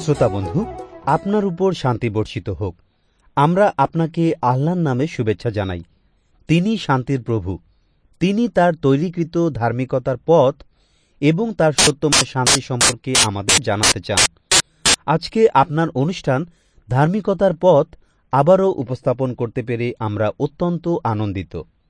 শ্রোতা বন্ধু, আপনার উপর শান্তি বর্ষিত হোক। আমরা আপনাকে আল্লাহর নামে শুভেচ্ছা জানাই। তিনি শান্তির প্রভু। তিনি তার তৈরিকৃত ধার্মিকতার পথ এবং তার সত্যময় শান্তি সম্পর্কে আমাদের জানাতে চান। আজকে আপনার অনুষ্ঠান ধার্মিকতার পথ আবারও উপস্থাপন করতে পেরে আমরা অত্যন্ত আনন্দিত।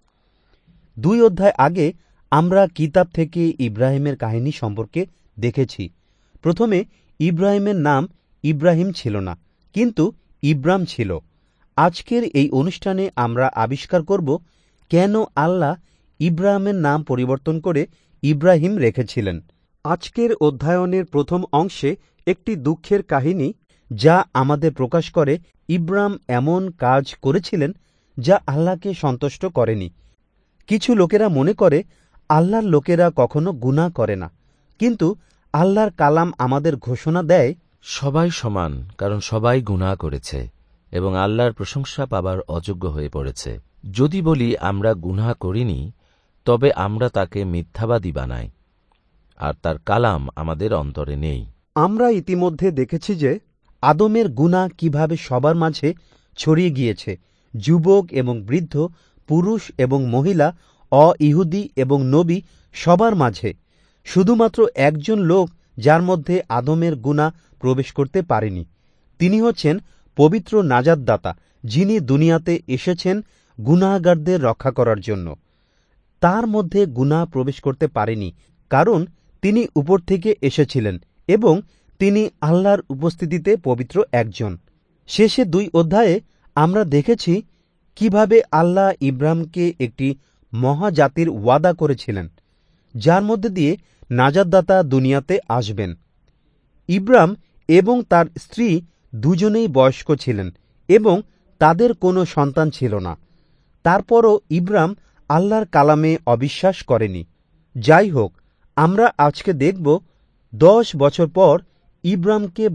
2 অধ্যায় আগে আমরা কিতাব থেকে ইব্রাহিমের কাহিনী সম্পর্কে দেখেছি। প্রথমে ইব্রাহিমের নাম ইব্রাহিম ছিল না, কিন্তু ইব্রাম ছিল। আজকের এই অনুষ্ঠানে আমরা আবিষ্কার করব কেন আল্লাহ ইব্রাহিমের নাম পরিবর্তন করে ইব্রাহিম রেখেছিলেন। আজকের অধ্যয়নের প্রথম অংশে একটি দুঃখের কাহিনী, যা আমাদের প্রকাশ করে ইব্রাম এমন কাজ করেছিলেন যা আল্লাহকে সন্তুষ্ট করেনি। কিছু লোকেরা মনে করে আল্লাহর লোকেরা কখনো গুনাহ করে না, কিন্তু আল্লাহর কালাম আমাদের ঘোষণা দেয় সবাই সমান, কারণ সবাই গুনাহ করেছে এবং আল্লাহর প্রশংসা পাবার অযোগ্য হয়ে পড়েছে। যদি বলি আমরা গুনাহ করিনি, তবে আমরা তাকে মিথ্যাবাদী বানাই, আর তার কালাম আমাদের অন্তরে নেই। আমরা ইতিমধ্যে দেখেছি যে আদমের গুনাহ কিভাবে সবার মাঝে ছড়িয়ে গিয়েছে। যুবক এবং বৃদ্ধ, পুরুষ এবং মহিলা, অ-ইহুদি এবং নবী, সবার মাঝে। শুধুমাত্র একজন লোক যার মধ্যে আদমের গুনাহ প্রবেশ করতে পারেনি, তিনি হচ্ছেন পবিত্র নাজাতদাতা, যিনি দুনিয়াতে এসেছেন গুনাহগারদের রক্ষা করার জন্য। তার মধ্যে গুনাহ প্রবেশ করতে পারেনি, কারণ তিনি উপর থেকে এসেছিলেন এবং তিনি আল্লাহর উপস্থিতিতে পবিত্র একজন। শেষে 2 অধ্যায়ে আমরা দেখেছি কিভাবে আল্লাহ ইব্রাহিমকে একটি মহাজাতির ওয়াদা করেছিলেন, যার মধ্যে দিয়ে নাজাতদাতা দুনিয়াতে আসবেন। ইব্রাহিম এবং তার স্ত্রী দুজনেই বয়স্ক ছিলেন এবং তাদের কোনো সন্তান ছিল না। তারপরও ইব্রাহিম আল্লাহর কালামে অবিশ্বাস করেনি। যাই হোক, আমরা আজকে দেখব 10 বছর পর ইব্রাহিমের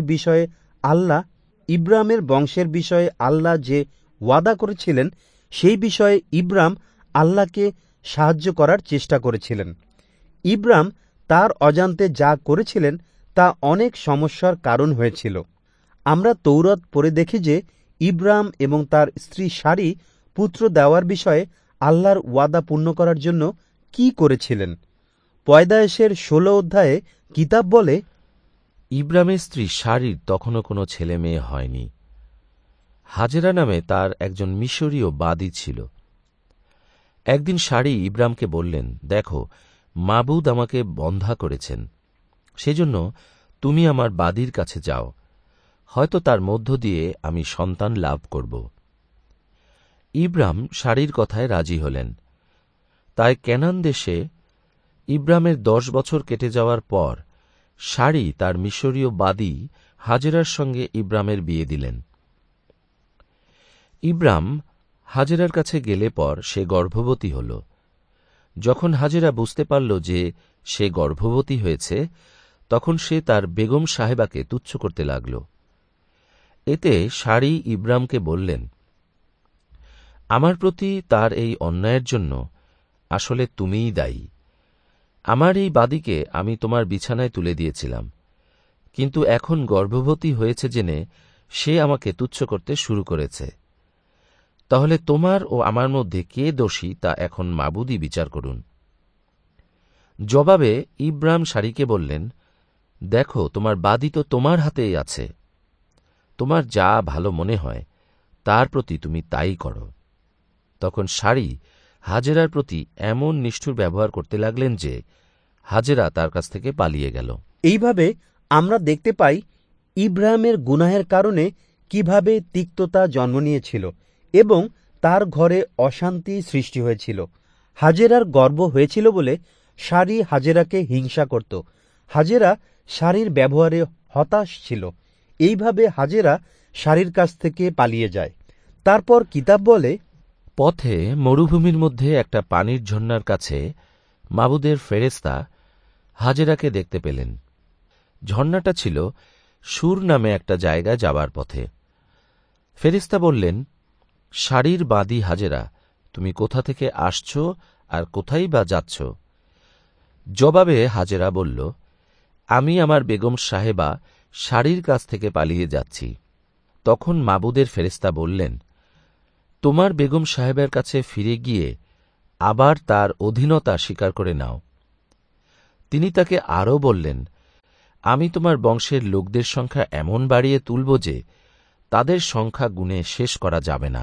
বংশের বিষয়ে আল্লাহ যে ওয়াদা করেছিলেন, সেই বিষয়ে ইব্রাহিম আল্লাহকে সাহায্য করার চেষ্টা করেছিলেন। ইব্রাহিম তার অজান্তে যা করেছিলেন তা অনেক সমস্যার কারণ হয়েছিল। আমরা তৌরাত পড়ে দেখি যে ইব্রাহিম এবং তার স্ত্রী সারি পুত্র দেওয়ার বিষয়ে আল্লাহর ওয়াদা পূর্ণ করার জন্য কি করেছিলেন। পয়দায়েশের 16 অধ্যায়ে কিতাব বলে, ইব্রামের স্ত্রী সারির তখনও কোনো ছেলে মেয়ে হয়নি। হাজেরা নামে তার একজন মিশরীয় বাদী ছিল। একদিন সারি ইব্রামকে বললেন, দেখো, মাবুদ আমাকে বন্ধা করেছেন, সেজন্য তুমি আমার বাদীর কাছে যাও, হয়তো তার মধ্য দিয়ে আমি সন্তান লাভ করব। ইব্রাম সারির কথায় রাজি হলেন। তাই কেনান দেশে ইব্রামের 10 বছর কেটে যাওয়ার পর সারি তার মিশরীয় বাদী হাজেরার সঙ্গে ইব্রামের বিয়ে দিলেন। ইব্রাম হাজেরার কাছে গেলে পর সে গর্ভবতী হল। যখন হাজেরা বুঝতে পারল যে সে গর্ভবতী হয়েছে, তখন সে তার বেগম সাহেবাকে তুচ্ছ করতে লাগল। এতে সারি ইব্রামকে বললেন, আমার প্রতি তার এই অন্যায়ের জন্য আসলে তুমিই দায়ী। আমার এই বাদীকে আমি তোমার বিছানায় তুলে দিয়েছিলাম, কিন্তু এখন গর্ভবতী হয়েছে জেনে সে আমাকে তুচ্ছ করতে শুরু করেছে। তাহলে তোমার ও আমার মধ্যে কে দোষী তা এখন মাবুদই বিচার করুন। জবাবে ইব্রাম সারিকে বললেন, দেখো, তোমার বাদী তো তোমার হাতেই আছে। তোমার যা ভালো মনে হয় তার প্রতি তুমি তাই করো। তখন সারি হাজেরার প্রতি এমন নিষ্ঠুর ব্যবহার করতে লাগলেন যে হাজেরা তার কাছ থেকে পালিয়ে গেল। এইভাবে আমরা দেখতে পাই ইব্রাহিমের গুনাহের কারণে কিভাবে তিক্ততা জন্ম নিয়েছিল এবং তার ঘরে অশান্তি সৃষ্টি হয়েছিল। হাজেরার গর্ব হয়েছিল বলে সারি হাজেরাকে হিংসা করত। হাজেরা সারির ব্যবহারে হতাশ ছিল। এইভাবে হাজেরা সারির কাছ থেকে পালিয়ে যায়। তারপর কিতাব বলে, পথে মরুভূমির মধ্যে একটা পানির ঝর্ণার কাছে মাবুদের ফেরেশতা হাজেরাকে দেখতে পেলেন। ঝর্ণাটা ছিল সুর নামে একটা জায়গায় যাবার পথে। ফেরেশতা বললেন, সারির বাদী হাজেরা, তুমি কোথা থেকে আসছ আর কোথায় বা যাচ্ছ? জবাবে হাজেরা বলল, আমি আমার বেগম সাহেবা শাড়ির কাছ থেকে পালিয়ে যাচ্ছি। তখন মাবুদের ফেরেশতা বললেন, তোমার বেগম সাহেবের কাছে ফিরে গিয়ে আবার তার অধীনতা স্বীকার করে নাও। তিনি তাকে আরও বললেন, আমি তোমার বংশের লোকদের সংখ্যা এমন বাড়িয়ে তুলব যে তাদের সংখ্যা গুণে শেষ করা যাবে না।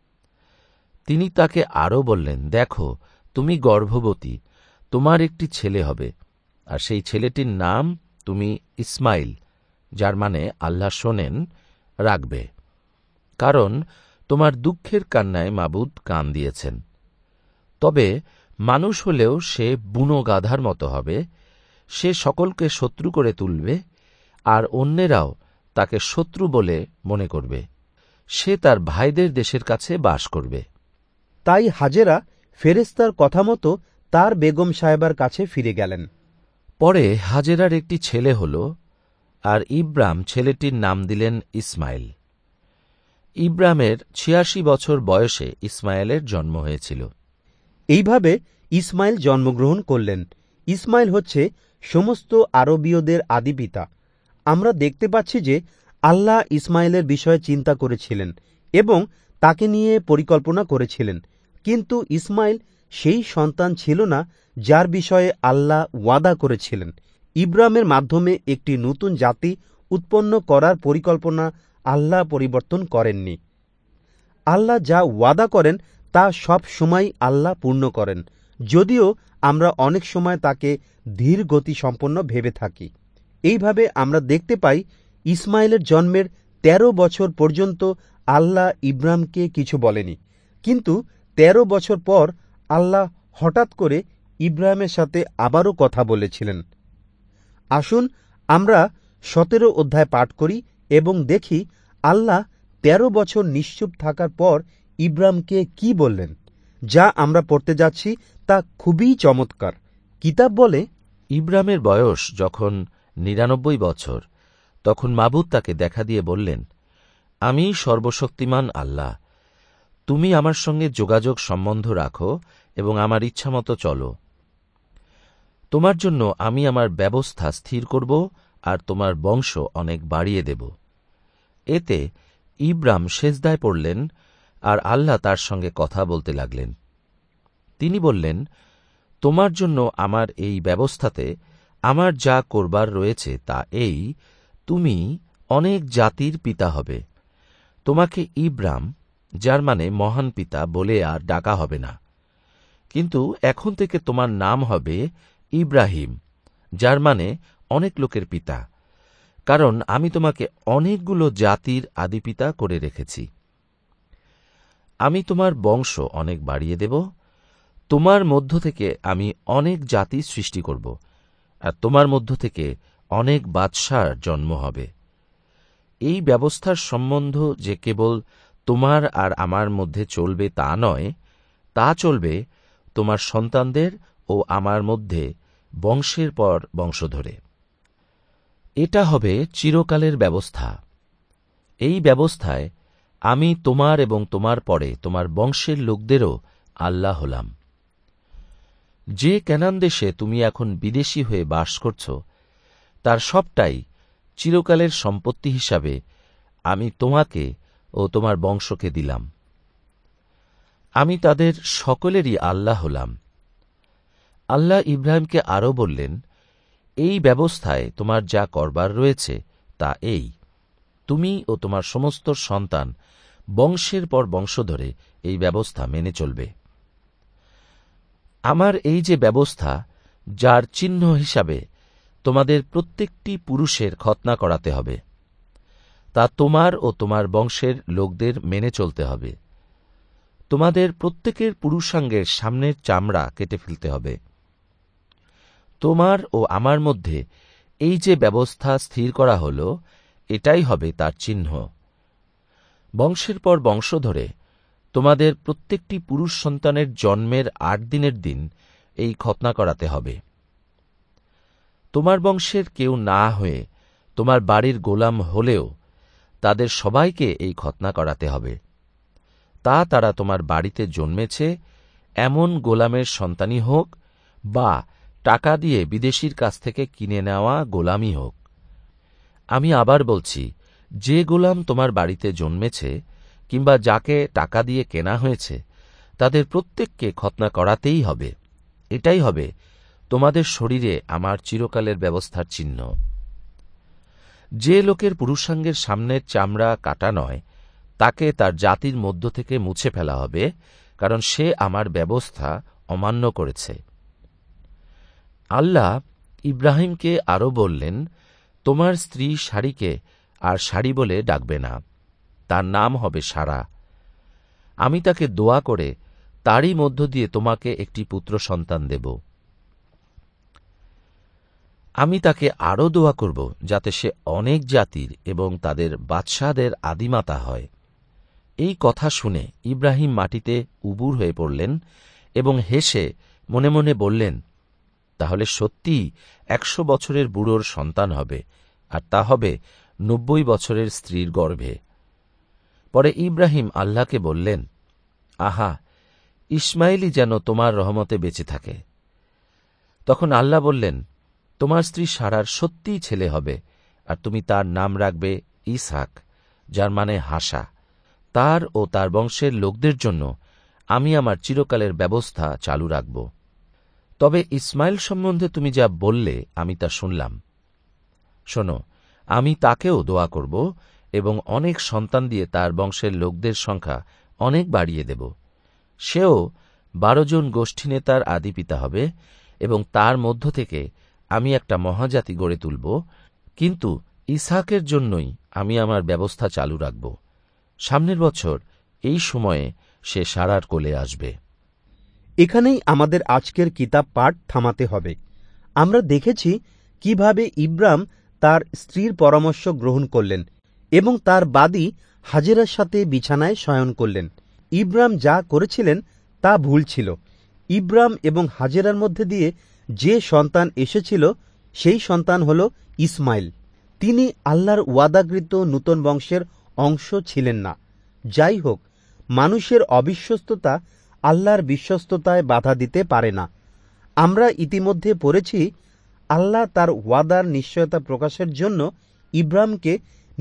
তিনি তাকে আরও বললেন, দেখো, তুমি গর্ভবতী, তোমার একটি ছেলে হবে, আর সেই ছেলেটির নাম তুমি ইসমাইল, যার মানে আল্লাহ শোনেন, রাখবে, কারণ তোমার দুঃখের কান্নায় মাবুদ কান দিয়েছেন। তবে মানুষ হলেও সে বুনো গাধার মতো হবে, সে সকলকে শত্রু করে তুলবে, আর অন্যেরাও তাকে শত্রু বলে মনে করবে। সে তার ভাইদের দেশের কাছে বাস করবে। তাই হাজেরা ফেরেশতার কথা মতো তার বেগম সাহেবার কাছে ফিরে গেলেন। পরে হাজেরার একটি ছেলে হল, আর ইব্রাম ছেলেটির নাম দিলেন ইসমাইল। ইব্রামের ৮৬ বছর বয়সে ইসমাইলের জন্ম হয়েছিল। এইভাবে ইসমাইল জন্মগ্রহণ করলেন। ইসমাইল হচ্ছে সমস্ত আরবীয়দের আদিপিতা। আমরা দেখতে পাচ্ছি যে আল্লাহ ইসমাইলের বিষয়ে চিন্তা করেছিলেন এবং তাকে নিয়ে পরিকল্পনা করেছিলেন, কিন্তু ইসমাইল সেই সন্তান ছিল না যার বিষয়ে আল্লাহ ওয়াদা করেছিলেন। ইব্রামের মাধ্যমে একটি নতুন জাতি উৎপন্ন করার পরিকল্পনা আল্লাহ পরিবর্তন করেননি। আল্লাহ যা ওয়াদা করেন তা সব সময় আল্লাহ পূর্ণ করেন, যদিও আমরা অনেক সময় তাকে ধীর গতি সম্পন্ন ভেবে থাকি। এইভাবে আমরা দেখতে পাই ইসমাইলের জন্মের ১৩ বছর পর্যন্ত আল্লাহ ইব্রামকে কিছু বলেনি, কিন্তু ১৩ বছর পর আল্লাহ হঠাৎ করে ইব্রাহিমের সাথে আবারও কথা বলেছিলেন। আসুন আমরা ১৭ অধ্যায় পাঠ করি এবং দেখি আল্লাহ ১৩ বছর নিশ্চুপ থাকার পর ইব্রাহিমকে কি বললেন। যা আমরা পড়তে যাচ্ছি তা খুবই চমৎকার। কিতাব বলে, ইব্রামের বয়স যখন ৯৯ বছর, তখন মাবুদ তাকে দেখা দিয়ে বললেন, আমি সর্বশক্তিমান আল্লাহ, তুমি আমার সঙ্গে যোগাযোগ সম্বন্ধ রাখো এবং আমার ইচ্ছামতো চলো। তোমার জন্য আমি আমার ব্যবস্থা স্থির করব আর তোমার বংশ অনেক বাড়িয়ে দেব। এতে ইব্রাম সেজদায় পড়লেন আর আল্লাহ তার সঙ্গে কথা বলতে লাগলেন। তিনি বললেন, তোমার জন্য আমার এই ব্যবস্থাতে আমার যা করবার রয়েছে তা এই, তুমি অনেক জাতির পিতা হবে। তোমাকে ইব্রাম, যার মানে মহান পিতা, বলে আর ডাকা হবে না, কিন্তু এখন থেকে তোমার নাম হবে ইব্রাহিম, যার মানে অনেক লোকের পিতা, কারণ আমি তোমাকে অনেকগুলো জাতির আদিপিতা করে রেখেছি। আমি তোমার বংশ অনেক বাড়িয়ে দেব, তোমার মধ্য থেকে আমি অনেক জাতি সৃষ্টি করব, আর তোমার মধ্য থেকে অনেক বাদশার জন্ম হবে। এই ব্যবস্থার সম্বন্ধ যে কেবল তোমার আর আমার মধ্যে চলবে তা নয়, তা চলবে তোমার সন্তানদের ও আমার মধ্যে বংশের পর বংশ ধরে। এটা হবে চিরকালের ব্যবস্থা। এই ব্যবস্থায় আমি তোমার এবং তোমার পরে তোমার বংশের লোকদেরও আল্লাহ হলাম। যে কানান দেশে তুমি এখন বিদেশী হয়ে বাস করছ, তার সবটাই চিরকালের সম্পত্তি হিসাবে আমি তোমাকে ও তোমার বংশকে দিলাম। আমি তাদের সকলেরই আল্লাহ হলাম। আল্লাহ ইব্রাহিমকে আরও বললেন, এই ব্যবস্থায় তোমার যা করবার রয়েছে তা এই, তুমি ও তোমার সমস্ত সন্তান বংশের পর বংশ ধরে এই ব্যবস্থা মেনে চলবে। আমার এই যে ব্যবস্থা, যার চিহ্ন হিসাবে তোমাদের প্রত্যেকটি পুরুষের খতনা করাতে হবে, তা তোমার ও তোমার বংশের লোকদের মেনে চলতে হবে। তোমাদের প্রত্যেকের পুরুষাঙ্গের সামনের চামড়া কেটে ফেলতে হবে। তোমার ও আমার মধ্যে এই যে ব্যবস্থা স্থির করা হল, এটাই হবে তার চিহ্ন। বংশের পর বংশ ধরে তোমাদের প্রত্যেকটি পুরুষ সন্তানের জন্মের ৮ দিনের দিন এই খতনা করাতে হবে। তোমার বংশের কেউ না হয়ে তোমার বাড়ির গোলাম হলেও তাদের সবাইকে এই খতনা করাতে হবে। তা তারা তোমার বাড়িতে জন্মেছে এমন গোলামের সন্তানই হোক, বা টাকা দিয়ে বিদেশীর কাছ থেকে কিনে নেওয়া গোলামই হোক। আমি আবার বলছি, যে গোলাম তোমার বাড়িতে জন্মেছে কিংবা যাকে টাকা দিয়ে কেনা হয়েছে, তাদের প্রত্যেককে খতনা করাতেই হবে। এটাই হবে তোমাদের শরীরে আমার চিরকালের ব্যবস্থার চিহ্ন। যে লোকের পুরুষাঙ্গের সামনের চামড়া কাটা নয়, তাকে তার জাতির মধ্য থেকে মুছে ফেলা হবে, কারণ সে আমার ব্যবস্থা অমান্য করেছে। আল্লাহ ইব্রাহিমকে আরও বললেন, তোমার স্ত্রী সারিকে আর সারি বলে ডাকবে না, তার নাম হবে সারা। আমি তাকে দোয়া করে তারই মধ্য দিয়ে তোমাকে একটি পুত্র সন্তান দেব। আমি তাকে আরও দোয়া করব, যাতে সে অনেক জাতির এবং তাদের বাদশাহদের আদিমাতা হয়। এই কথা শুনে ইব্রাহিম মাটিতে উবুর হয়ে পড়লেন এবং হেসে মনে মনে বললেন, তাহলে সত্যিই 100 বছরের বুড়োর সন্তান হবে, আর তা হবে 90 বছরের স্ত্রীর গর্ভে। পরে ইব্রাহিম আল্লাহকে বললেন, আহা, ইসমাইলই যেন তোমার রহমতে বেঁচে থাকে। তখন আল্লাহ বললেন, তোমার স্ত্রী সারার সত্যিই ছেলে হবে, আর তুমি তার নাম রাখবে ইসহাক, যার মানে হাসা। তার ও তার বংশের লোকদের জন্য আমি আমার চিরকালের ব্যবস্থা চালু রাখব। তবে ইসমাইল সম্বন্ধে তুমি যা বললে আমি তা শুনলাম। শোনো, আমি তাকেও দোয়া করব এবং অনেক সন্তান দিয়ে তার বংশের লোকদের সংখ্যা অনেক বাড়িয়ে দেব। সেও 12 জন গোষ্ঠী নেতার আদি পিতা হবে এবং তার মধ্য থেকে আমি একটা মহাজাতি গড়ে তুলব, কিন্তু ইসহাকের জন্যই আমি আমার ব্যবস্থা চালু রাখব। সামনের বছর এই সময়ে সে সারার কোলে আসবে। এখানেই আমাদের আজকের কিতাব পাঠ থামাতে হবে। আমরা দেখেছি কিভাবে ইব্রাম তার স্ত্রীর পরামর্শ গ্রহণ করলেন এবং তার বাদী হাজেরার সাথে বিছানায় শয়ন করলেন। ইব্রাম যা করেছিলেন তা ভুল ছিল। ইব্রাম এবং হাজেরার মধ্যে দিয়ে যে সন্তান এসেছিল সেই সন্তান হল ইসমাইল। তিনি আল্লাহর ওয়াদাকৃত নূতন বংশের অংশ ছিলেন না। যাই হোক, মানুষের অবিশ্বস্ততা আল্লাহর বিশ্বস্ততায় বাধা দিতে পারে না। আমরা ইতিমধ্যে পড়েছি, আল্লাহ তার ওয়াদার নিশ্চয়তা প্রকাশের জন্য ইব্রামকে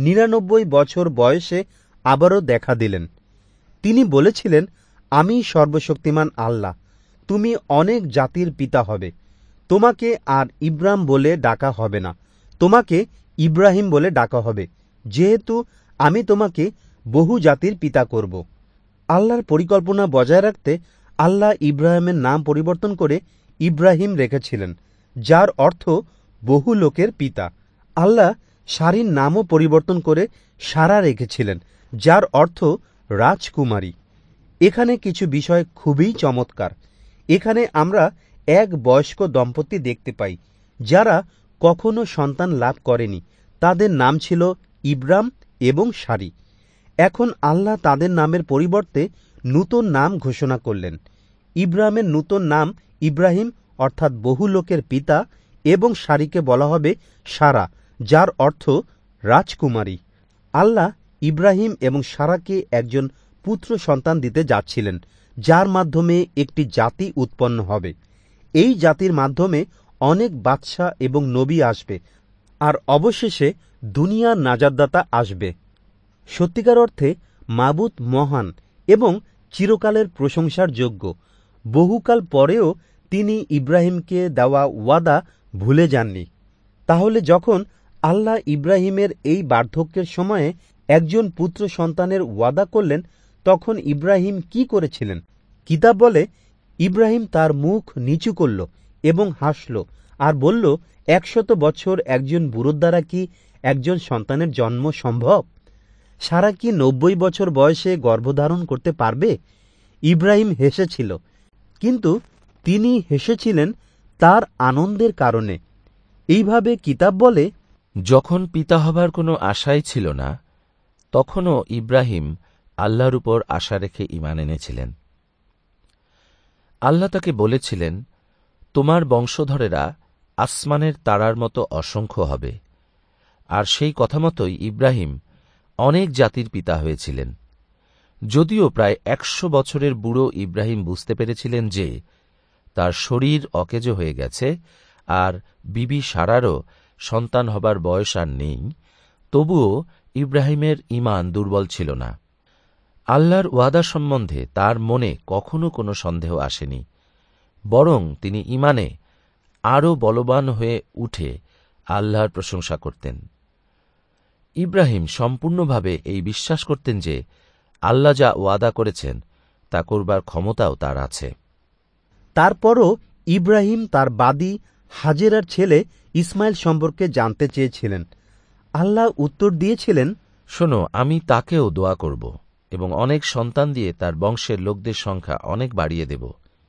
99 বছর বয়সে আবারও দেখা দিলেন। তিনি বলেছিলেন, আমি সর্বশক্তিমান আল্লাহ, তুমি অনেক জাতির পিতা হবে। তোমাকে আর ইব্রাম বলে ডাকা হবে না, তোমাকে ইব্রাহিম বলে ডাকা হবে, যেহেতু আমি তোমাকে বহু জাতির পিতা করব। আল্লাহর পরিকল্পনা বজায় রাখতে আল্লাহ ইব্রাহিমের নাম পরিবর্তন করে ইব্রাহিম রেখেছিলেন, যার অর্থ বহু লোকের পিতা। আল্লাহ সারির নামও পরিবর্তন করে সারা রেখেছিলেন, যার অর্থ রাজকুমারী। এখানে কিছু বিষয় খুবই চমৎকার। এখানে আমরা এক বয়স্ক দম্পতি দেখতে পাই, যারা কখনো সন্তান লাভ করেনি। তাদের নাম ছিল ইব্রাম এবং সারি। এখন আল্লাহ তাদের নামের পরিবর্তে নূতন নাম ঘোষণা করলেন। ইব্রামের নূতন নাম ইব্রাহিম, অর্থাৎ বহু লোকের পিতা, এবং সারিকে বলা হবে সারা, যার অর্থ রাজকুমারী। আল্লাহ ইব্রাহিম এবং সারাকে একজন পুত্র সন্তান দিতে যাচ্ছিলেন, যার মাধ্যমে একটি জাতি উৎপন্ন হবে। এই জাতির মাধ্যমে অনেক বাদশা এবং নবী আসবে, আর অবশেষে দুনিয়ার নাজাতদাতা আসবে। সত্যিকার অর্থে মাবুদ মহান এবং চিরকালের প্রশংসার যোগ্য। বহুকাল পরেও তিনি ইব্রাহিমকে দেওয়া ওয়াদা ভুলে যাননি। তাহলে যখন আল্লাহ ইব্রাহিমের এই বার্ধক্যের সময়ে একজন পুত্র সন্তানের ওয়াদা করলেন, তখন ইব্রাহিম কি করেছিলেন? কিতাব বলে, ইব্রাহিম তার মুখ নিচু করল এবং হাসল আর বলল, 100 বছর একজন বুড়োর দ্বারা কি একজন সন্তানের জন্ম সম্ভব? সারা কি 90 বছর বয়সে গর্ভধারণ করতে পারবে? ইব্রাহিম হেসেছিল, কিন্তু তিনি হেসেছিলেন তার আনন্দের কারণে। এইভাবে কিতাব বলে, যখন পিতা হবার কোনো আশাই ছিল না, তখনও ইব্রাহিম আল্লাহর উপর আশা রেখে ঈমান এনেছিলেন। আল্লাহ তাকে বলেছিলেন, তোমার বংশধরেরা আসমানের তারার মতো অসংখ্য হবে। আর সেই কথা মতোই ইব্রাহিম অনেক জাতির পিতা হয়েছিলেন। যদিও প্রায় 100 বছরের বুড়ো ইব্রাহিম বুঝতে পেরেছিলেন যে তার শরীর অকেজো হয়ে গেছে আর বিবি সারারও সন্তান হবার বয়স আর নেই, তবুও ইব্রাহিমের ঈমান দুর্বল ছিল না। আল্লাহর ওয়াদা সম্বন্ধে তার মনে কখনো কোনো সন্দেহ আসেনি, বরং তিনি ঈমানে আরও বলবান হয়ে উঠে আল্লাহর প্রশংসা করতেন। ইব্রাহিম সম্পূর্ণভাবে এই বিশ্বাস করতেন যে আল্লাহ যা ওয়াদা করেছেন তা করবার ক্ষমতাও তার আছে। তারপরও ইব্রাহিম তার বাদী হাজেরার ছেলে ইসমাইল সম্পর্কে জানতে চেয়েছিলেন। আল্লাহ উত্তর দিয়েছিলেন, শোনো, আমি তাকেও দোয়া করব এবং অনেক সন্তান দিয়ে তার বংশের লোকদের সংখ্যা অনেক বাড়িয়ে দেব।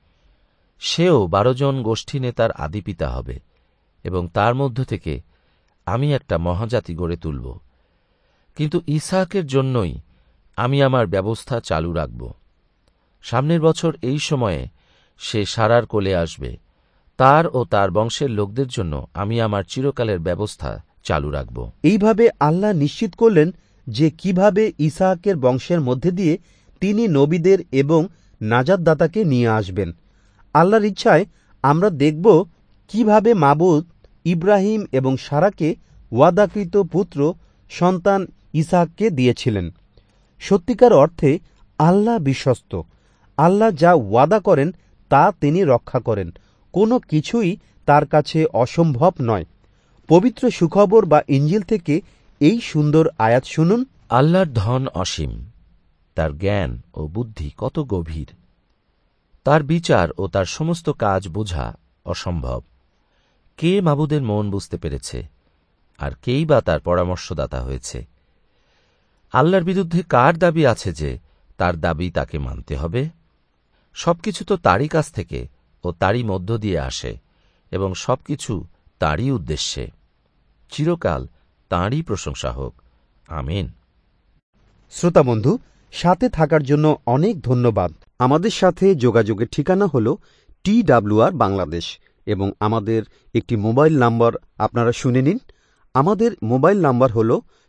সেও 12 জন গোষ্ঠী নেতার আদিপিতা হবে এবং তার মধ্য থেকে আমি একটা মহাজাতি গড়ে তুলব। কিন্তু ইসহাকের জন্যই আমি আমার ব্যবস্থা চালু রাখব। সামনের বছর এই সময়ে সে সারার কোলে আসবে। তার ও তার বংশের লোকদের জন্য আমি আমার চিরকালের ব্যবস্থা চালু রাখব। এইভাবে আল্লাহ নিশ্চিত করলেন যে কিভাবে ইসহাকের বংশের মধ্যে দিয়ে তিনি নবীদের এবং নাজাতদাতাকে নিয়ে আসবেন। আল্লাহর ইচ্ছায় আমরা দেখব কিভাবে মাবুদ ইব্রাহিম এবং সারাকে ওয়াদাকৃত পুত্র সন্তান ইসহাককে দিয়েছিলেন। সত্যিকার অর্থে আল্লাহ বিশ্বস্ত। আল্লাহ যা ওয়াদা করেন তা তিনি রক্ষা করেন। কোনো কিছুই তার কাছে অসম্ভব নয়। পবিত্র সুখবর বা ইঞ্জিল থেকে এই সুন্দর আয়াত শুনুন। আল্লাহর ধন অসীম, তার জ্ঞান ও বুদ্ধি কত গভীর। তার বিচার ও তার সমস্ত কাজ বোঝা অসম্ভব। কে মাবুদের মন বুঝতে পেরেছে, আর কেই বা তার পরামর্শদাতা হয়েছে? আল্লাহর বিরুদ্ধে কার দাবি আছে যে তার দাবি তাকে মানতে হবে? সবকিছু তো তারই কাছ থেকে ও তারই মধ্য দিয়ে আসে এবং সবকিছু তারই উদ্দেশ্যে। চিরকাল তাঁরই প্রশংসা হোক। আমিন। শ্রোতা বন্ধু, সাথে থাকার জন্য অনেক ধন্যবাদ। আমাদের সাথে যোগাযোগের ঠিকানা হল TWR বাংলাদেশ এবং আমাদের একটি মোবাইল নাম্বার আপনারা শুনে নিন। আমাদের মোবাইল নাম্বার হল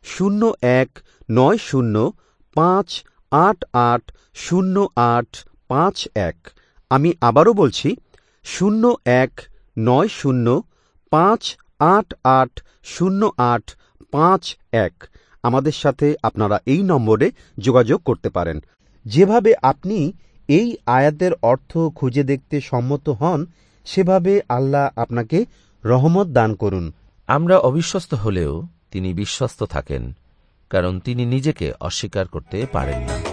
019058800851। আমি আবারও বলছি 019058800851। আমাদের সাথে আপনারা এই নম্বরে যোগাযোগ করতে পারেন। যেভাবে আপনি এই আয়াতের অর্থ খুঁজে দেখতে সম্মত হন, সেভাবে আল্লাহ আপনাকে রহমত দান করুন। আমরা অবিশ্বস্ত হলেও তিনি বিশ্বস্ত থাকেন, কারণ তিনি নিজেকে অস্বীকার করতে পারেন না।